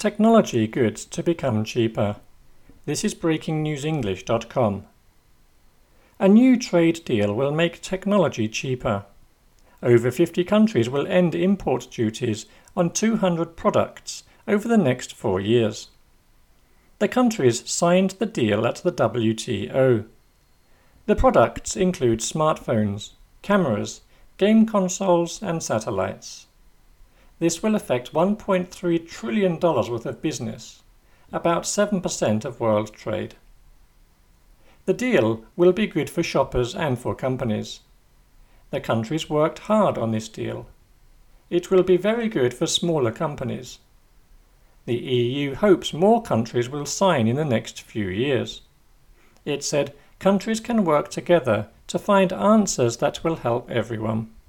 Technology goods to become cheaper. This is breakingnewsenglish.com. A new trade deal will make technology cheaper. Over 50 countries will end import duties on 200 products over the next 4 years. The countries signed the deal at the WTO. The products include smartphones, cameras, game consoles and satellites. This will affect $1.3 trillion worth of business, about 7% of world trade. The deal will be good for shoppers and for companies. The countries worked hard on this deal. It will be very good for smaller companies. The EU hopes more countries will sign in the next few years. It said countries can work together to find answers that will help everyone.